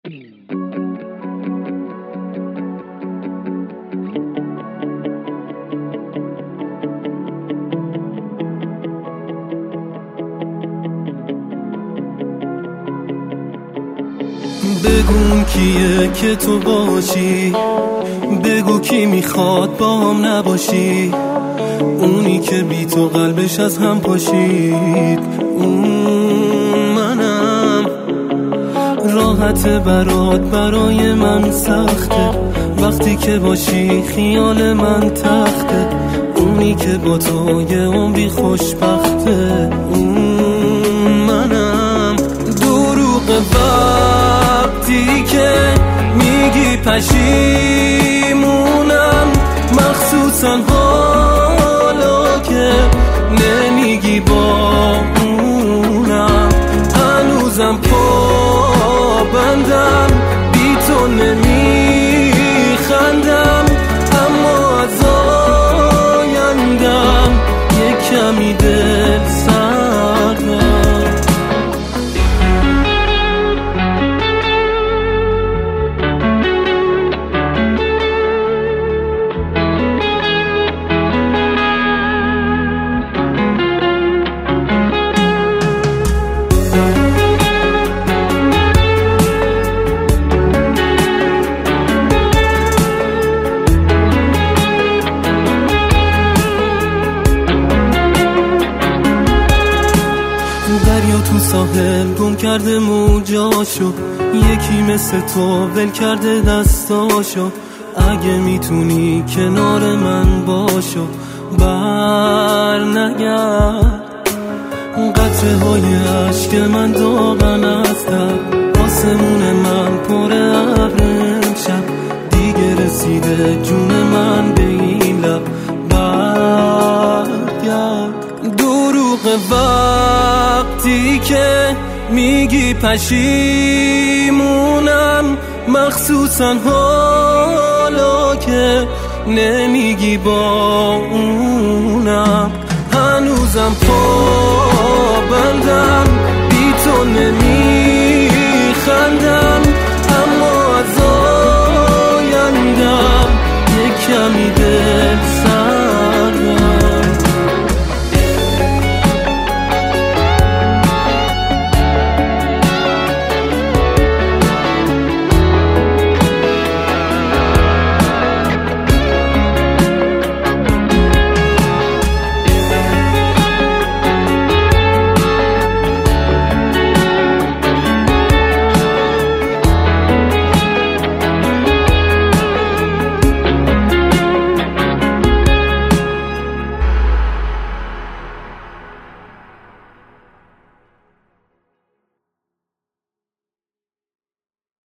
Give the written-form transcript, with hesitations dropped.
بگو کیه که تو باشی، بگو کی میخواد با هم نباشی، اونی که بی تو قلبش از هم پاشید. منم راحت برات برای من سخته، وقتی که باشی خیال من تخته، اونی که با تو یه عمری خوشبخته. منم دروغ وقتی که میگی پشیمونم، مخصوصا حالا که نمیگی با اونم. هنوزم پابندم بی تو نمیخندم، اما از آیندم یه کمی دل سردم. دریا تو ساحل گم کرده موجاشو، یکی مثل تو ول کرده دستاشو. اگه میتونی کنار من باشو، بر نگرد. قطره های عشق من داغن از تب، آسمون من پر ابر امشب. دیگه رسیده جون من به این لب، برگرد. دروغ وقتی که میگی پشیمونم، مخصوصا حالا که نمیگی با اونم. هنوزم پابندم بی تو نمیخندم،